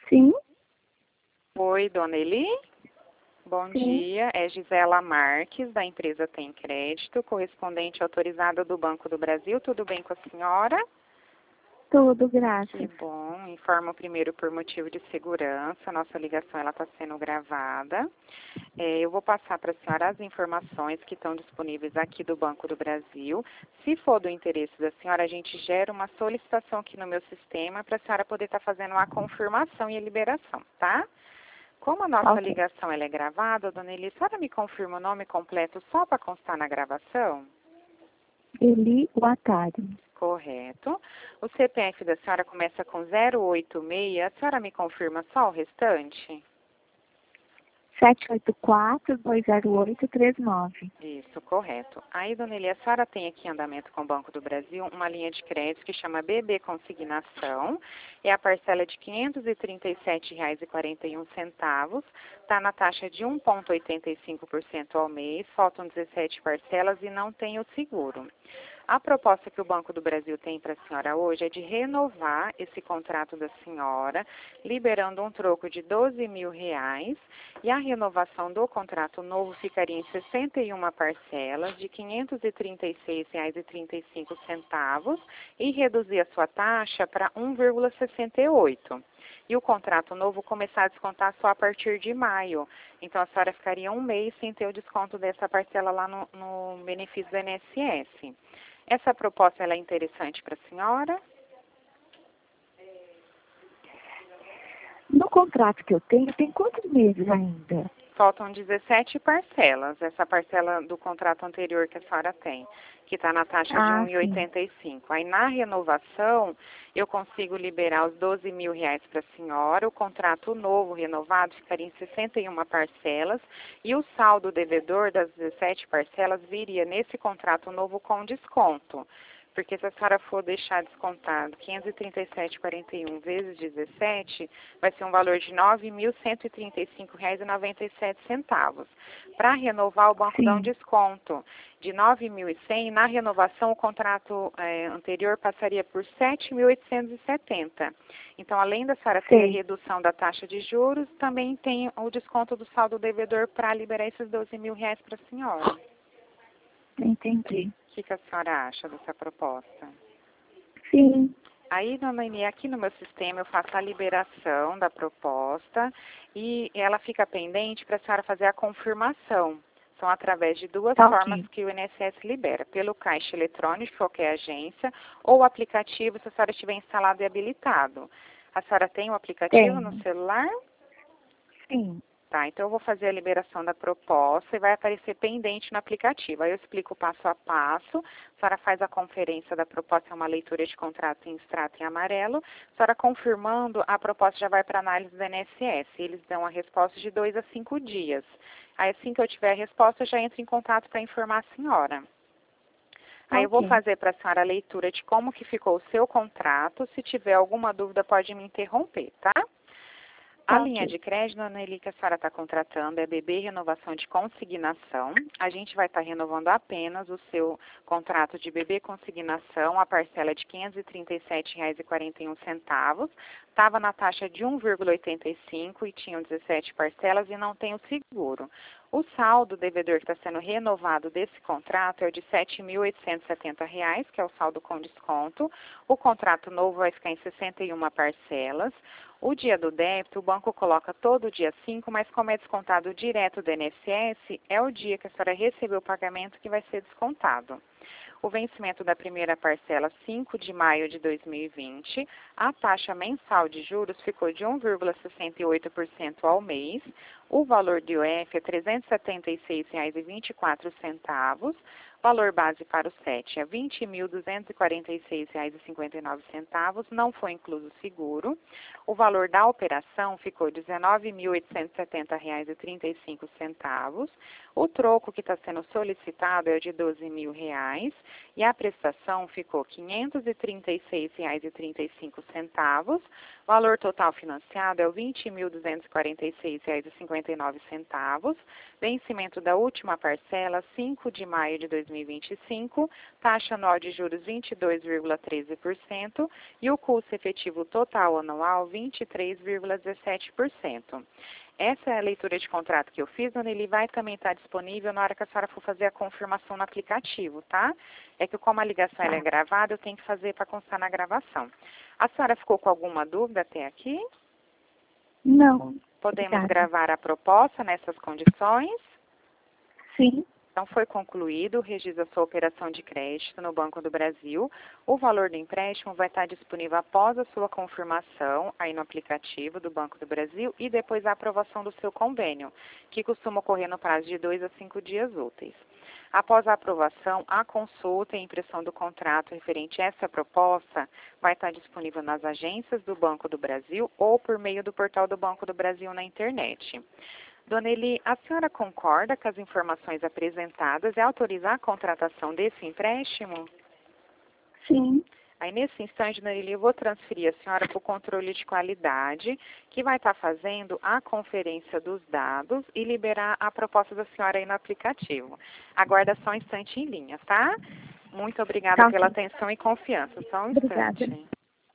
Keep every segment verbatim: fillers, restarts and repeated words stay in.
Sim. Oi, dona Eli? Bom Sim. dia, é Gisela Marques, da empresa Tem Crédito, correspondente autorizada do Banco do Brasil. Tudo bem com a senhora? Tudo, Que graças. bom. Informo primeiro por motivo de segurança. Nossa ligação ela está sendo gravada. É, eu vou passar para a senhora as informações que estão disponíveis aqui do Banco do Brasil. Se for do interesse da senhora, a gente gera uma solicitação aqui no meu sistema para a senhora poder estar fazendo uma confirmação e a liberação, tá? Como a nossa Ok. ligação ela é gravada, dona Eli, a senhora me confirma o nome completo só para constar na gravação? Eli Watari. Correto. O C P F da senhora começa com zero oito seis. A senhora me confirma só o restante? sete oito quatro, dois zero oito, três nove. Isso, correto. Aí, dona Eli, a senhora tem aqui em andamento com o Banco do Brasil uma linha de crédito que chama B B Consignação. É a parcela de quinhentos e trinta e sete reais e quarenta e um centavos. Está na taxa de um vírgula oitenta e cinco por cento ao mês. Faltam dezessete parcelas e não tem o seguro. A proposta que o Banco do Brasil tem para a senhora hoje é de renovar esse contrato da senhora, liberando um troco de doze mil reais, e a renovação do contrato novo ficaria em sessenta e uma parcelas de quinhentos e trinta e seis reais e trinta e cinco centavos e reduzir a sua taxa para um vírgula sessenta e oito. E o contrato novo começar a descontar só a partir de maio. Então, a senhora ficaria um mês sem ter o desconto dessa parcela lá no, no benefício do I N S S. Essa proposta ela é interessante para a senhora? No contrato que eu tenho, tem quantos meses ainda? Faltam dezessete parcelas, essa parcela do contrato anterior que a senhora tem, que está na taxa de Ah, um vírgula oitenta e cinco. Aí, na renovação, eu consigo liberar os doze mil reais para a senhora, o contrato novo renovado ficaria em sessenta e uma parcelas, e o saldo devedor das dezessete parcelas viria nesse contrato novo com desconto. Porque se a senhora for deixar descontado quinhentos e trinta e sete reais e quarenta e um vezes dezessete, vai ser um valor de nove mil cento e trinta e cinco reais e noventa e sete centavos. Para renovar, o banco dá um Sim. desconto de nove mil e cem. Na renovação, o contrato é, anterior passaria por sete mil oitocentos e setenta. Então, além da senhora ter a Sei. redução da taxa de juros, também tem o desconto do saldo devedor para liberar esses doze mil reais para a senhora. Entendi. O que, que a senhora acha dessa proposta? Sim. Aí, dona Eni, aqui no meu sistema eu faço a liberação da proposta e ela fica pendente para a senhora fazer a confirmação. São através de duas Tá formas ok. que o I N S S libera, pelo caixa eletrônico de qualquer agência ou o aplicativo se a senhora estiver instalado e habilitado. A senhora tem o aplicativo no Tenho. celular? Sim. Tá, então eu vou fazer a liberação da proposta e vai aparecer pendente no aplicativo. Aí eu explico o passo a passo, a senhora faz a conferência da proposta, é uma leitura de contrato em extrato em amarelo, a senhora confirmando, a proposta já vai para análise do I N S S. Eles dão a resposta de dois a cinco dias. Aí assim que eu tiver a resposta, eu já entro em contato para informar a senhora. Tá Aí eu vou ok. fazer para a senhora a leitura de como que ficou o seu contrato. Se tiver alguma dúvida, pode me interromper, tá? A Tá linha ok. de crédito, dona Eli, que a senhora está contratando é B B Renovação de Consignação. A gente vai estar renovando apenas o seu contrato de B B Consignação, a parcela de quinhentos e trinta e sete reais e quarenta e um centavos. Estava na taxa de um vírgula oitenta e cinco e tinham dezessete parcelas e não tem o seguro. O saldo devedor que está sendo renovado desse contrato é o de sete mil oitocentos e setenta reais, que é o saldo com desconto. O contrato novo vai ficar em sessenta e uma parcelas. O dia do débito, o banco coloca todo dia cinco, mas como é descontado direto do I N S S, é o dia que a senhora recebeu o pagamento que vai ser descontado. O vencimento da primeira parcela, cinco de maio de dois mil e vinte, a taxa mensal de juros ficou de um vírgula sessenta e oito por cento ao mês, o valor do I O F é trezentos e setenta e seis reais e vinte e quatro centavos, valor base para o S E T é vinte mil duzentos e quarenta e seis reais e cinquenta e nove centavos, não foi incluso o seguro. O valor da operação ficou dezenove mil oitocentos e setenta reais e trinta e cinco centavos. O troco que está sendo solicitado é de doze mil reais e a prestação ficou quinhentos e trinta e seis reais e trinta e cinco centavos. O valor total financiado é o vinte mil duzentos e quarenta e seis reais e cinquenta e nove centavos. Vencimento da última parcela, cinco de maio de dois dois mil e vinte e cinco, taxa anual de juros vinte e dois vírgula treze por cento e o custo efetivo total anual vinte e três vírgula dezessete por cento. Essa é a leitura de contrato que eu fiz, dona Eli, vai também estar disponível na hora que a senhora for fazer a confirmação no aplicativo, tá? É que como a ligação ela é gravada, eu tenho que fazer para constar na gravação. A senhora ficou com alguma dúvida até aqui? Não. Podemos Obrigada. gravar a proposta nessas condições? Sim. Então, foi concluído o registro da sua operação de crédito no Banco do Brasil. O valor do empréstimo vai estar disponível após a sua confirmação aí no aplicativo do Banco do Brasil e depois a aprovação do seu convênio, que costuma ocorrer no prazo de dois a cinco dias úteis. Após a aprovação, a consulta e a impressão do contrato referente a essa proposta vai estar disponível nas agências do Banco do Brasil ou por meio do portal do Banco do Brasil na internet. Dona Eli, a senhora concorda com as informações apresentadas e autorizar a contratação desse empréstimo? Sim. Aí, nesse instante, Dona Eli, eu vou transferir a senhora para o controle de qualidade, que vai estar fazendo a conferência dos dados e liberar a proposta da senhora aí no aplicativo. Aguarda só um instante em linha, tá? Muito obrigada Tá, pela ok. atenção e confiança. Só um Obrigada. instante.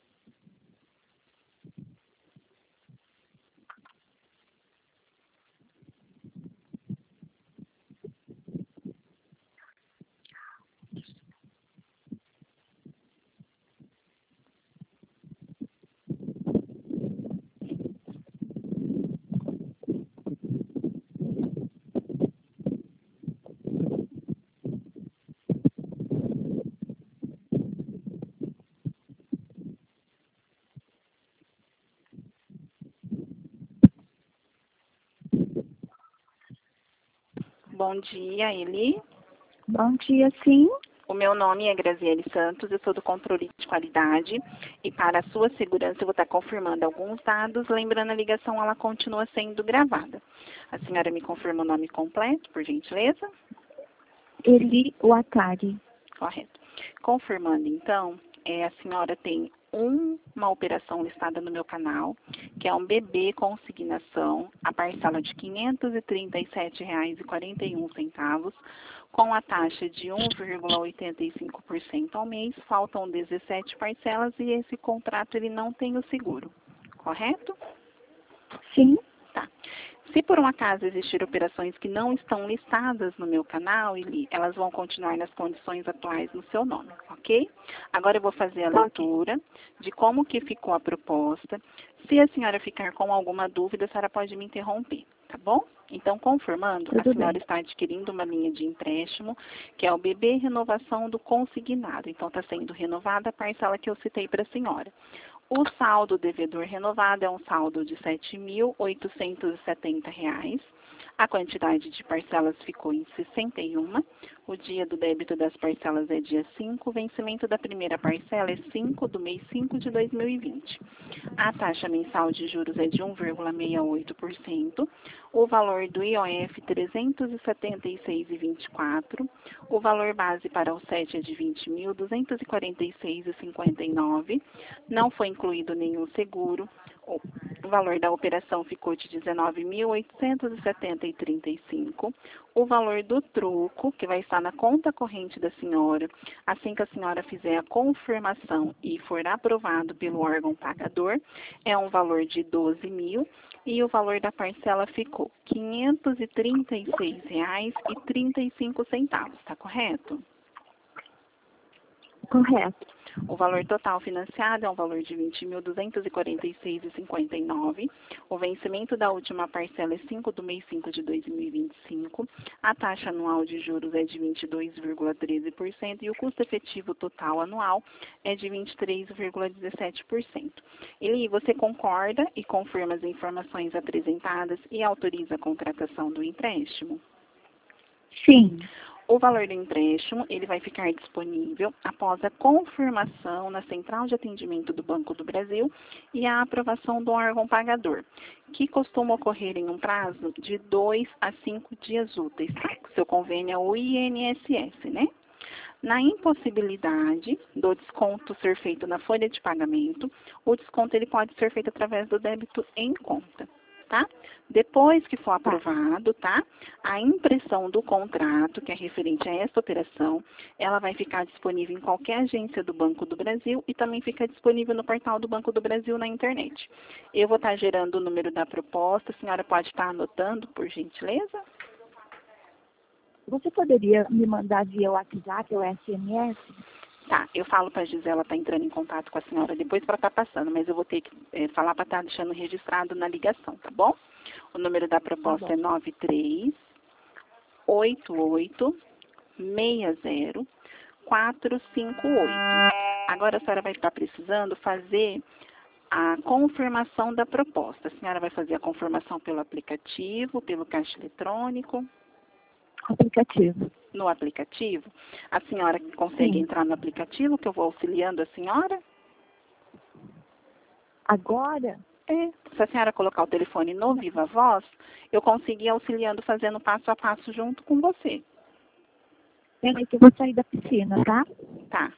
Bom dia, Eli. Bom dia, sim. O meu nome é Graziele Santos, eu sou do controle de qualidade e para a sua segurança eu vou estar confirmando alguns dados, lembrando a ligação ela continua sendo gravada. A senhora me confirma o nome completo, por gentileza? Eli Watari. Correto. Confirmando então, é, a senhora tem um, uma operação listada no meu canal, que é um B B consignação, a parcela de quinhentos e trinta e sete reais e quarenta e um centavos, com a taxa de um vírgula oitenta e cinco por cento ao mês. Faltam dezessete parcelas e esse contrato ele não tem o seguro, correto? Sim. Tá. Se por um acaso existir operações que não estão listadas no meu canal, Eli, elas vão continuar nas condições atuais no seu nome, ok? Agora eu vou fazer a leitura de como que ficou a proposta. Se a senhora ficar com alguma dúvida, a senhora pode me interromper, tá bom? Então, confirmando, Tudo a senhora bem. está adquirindo uma linha de empréstimo, que é o B B Renovação do Consignado. Então, está sendo renovada a parcela que eu citei para a senhora. O saldo devedor renovado é um saldo de sete mil oitocentos e setenta reais. A quantidade de parcelas ficou em sessenta e uma. O dia do débito das parcelas é dia cinco. O vencimento da primeira parcela é cinco do mês cinco de dois mil e vinte. A taxa mensal de juros é de um vírgula sessenta e oito por cento. O valor do I O F trezentos e setenta e seis reais e vinte e quatro centavos. O valor base para o S E T é de vinte mil duzentos e quarenta e seis reais e cinquenta e nove centavos. Não foi incluído nenhum seguro. O valor da operação ficou de dezenove mil oitocentos e setenta reais e trinta e cinco centavos. O valor do troco, que vai estar na conta corrente da senhora, assim que a senhora fizer a confirmação e for aprovado pelo órgão pagador, é um valor de doze mil e o valor da parcela ficou quinhentos e trinta e seis reais e trinta e cinco centavos, tá correto? Correto. O valor total financiado é um valor de vinte mil duzentos e quarenta e seis reais e cinquenta e nove centavos. O vencimento da última parcela é cinco do mês cinco de dois mil e vinte e cinco. A taxa anual de juros é de vinte e dois vírgula treze por cento e o custo efetivo total anual é de vinte e três vírgula dezessete por cento. Eli, você concorda e confirma as informações apresentadas e autoriza a contratação do empréstimo? Sim. O valor do empréstimo ele vai ficar disponível após a confirmação na Central de Atendimento do Banco do Brasil e a aprovação do órgão pagador, que costuma ocorrer em um prazo de dois a cinco dias úteis. Tá? O seu convênio é o I N S S, né? Na impossibilidade do desconto ser feito na folha de pagamento, o desconto ele pode ser feito através do débito em conta. tá? Depois que for aprovado, tá? A impressão do contrato, que é referente a essa operação, ela vai ficar disponível em qualquer agência do Banco do Brasil e também fica disponível no portal do Banco do Brasil na internet. Eu vou estar gerando o número da proposta, a senhora pode estar anotando, por gentileza? Você poderia me mandar via WhatsApp ou S M S? Tá, eu falo para a Gisela estar entrando em contato com a senhora depois para estar passando, mas eu vou ter que é, falar para estar deixando registrado na ligação, tá bom? O número da proposta Tá é nove três oito oito seis zero quatro cinco oito. Agora a senhora vai estar precisando fazer a confirmação da proposta. A senhora vai fazer a confirmação pelo aplicativo, pelo caixa eletrônico? Aplicativo. No aplicativo? A senhora consegue Sim. entrar no aplicativo que eu vou auxiliando a senhora? Agora? É. Se a senhora colocar o telefone no Viva Voz, eu consigo ir auxiliando, fazendo passo a passo junto com você. Peraí que eu vou sair da piscina, tá? Tá.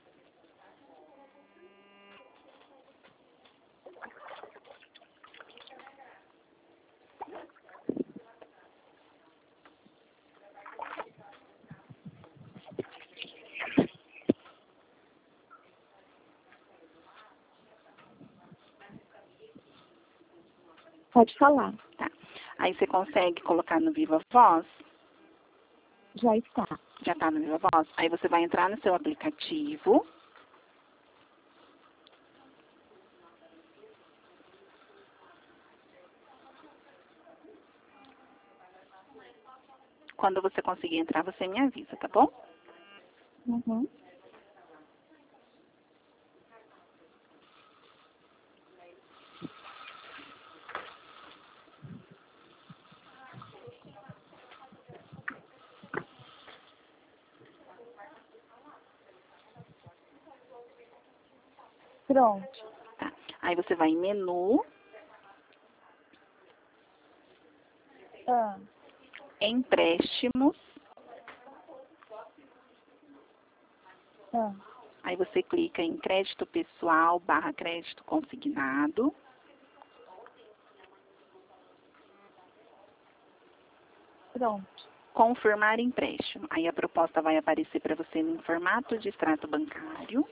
Pode falar. Tá. Aí você consegue colocar no Viva Voz? Já está. Já está no Viva Voz? Aí você vai entrar no seu aplicativo. Quando você conseguir entrar, você me avisa, tá bom? Uhum. Pronto. Tá. Aí você vai em menu, Ah. empréstimos. Ah. Aí você clica em crédito pessoal barra crédito consignado. Pronto. Confirmar empréstimo. Aí a proposta vai aparecer para você no formato de extrato bancário.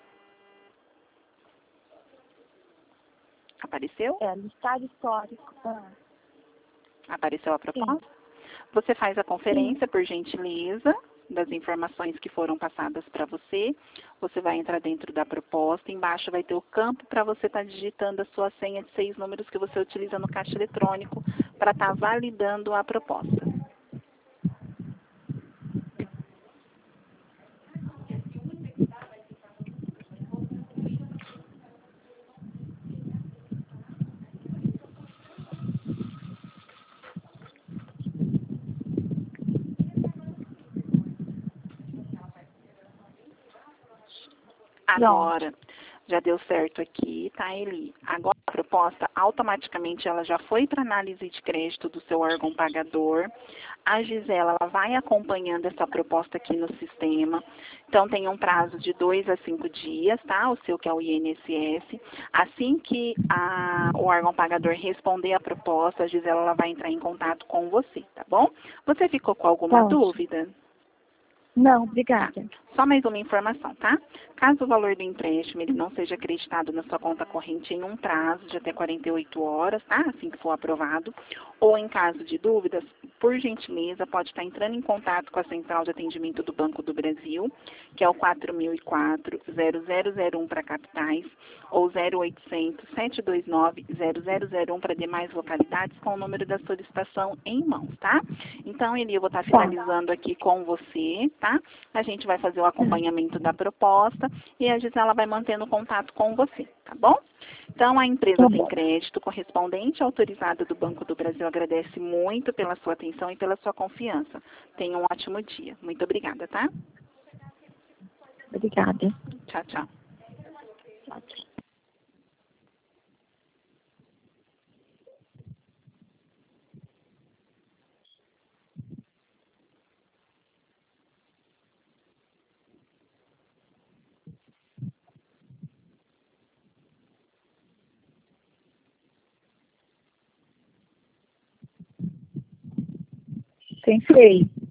Apareceu? É, listar histórico. Ah. Apareceu a proposta? Você faz a conferência, por gentileza, das informações que foram passadas para você. Você vai entrar dentro da proposta. Embaixo vai ter o campo para você estar digitando a sua senha de seis números que você utiliza no caixa eletrônico para estar validando a proposta. Agora, já deu certo aqui, tá, Eli? Agora a proposta, automaticamente, ela já foi para análise de crédito do seu órgão pagador. A Gisela, ela vai acompanhando essa proposta aqui no sistema. Então, tem um prazo de dois a cinco dias, tá? O seu que é o I N S S. Assim que a, o órgão pagador responder a proposta, a Gisela, ela vai entrar em contato com você, tá bom? Você ficou com alguma Pode. dúvida? Não, obrigada. Tá. Só mais uma informação, tá? Caso o valor do empréstimo ele não seja acreditado na sua conta corrente em um prazo de até quarenta e oito horas, tá? Assim que for aprovado, ou em caso de dúvidas, por gentileza, pode estar entrando em contato com a Central de Atendimento do Banco do Brasil, que é o quatro mil e quatro, zero zero zero um para capitais, ou zero oitocentos, sete dois nove, zero zero zero um para demais localidades, com o número da solicitação em mãos, tá? Então, Eli, eu vou estar finalizando aqui com você, tá? A gente vai fazer o acompanhamento da proposta e a Gisela vai mantendo contato com você, tá bom? Então, a empresa Tá Sem bom. Crédito, correspondente autorizada do Banco do Brasil, agradece muito pela sua atenção e pela sua confiança. Tenha um ótimo dia. Muito obrigada, tá? Obrigada. Tchau, tchau. Tchau, tchau. Sem freio.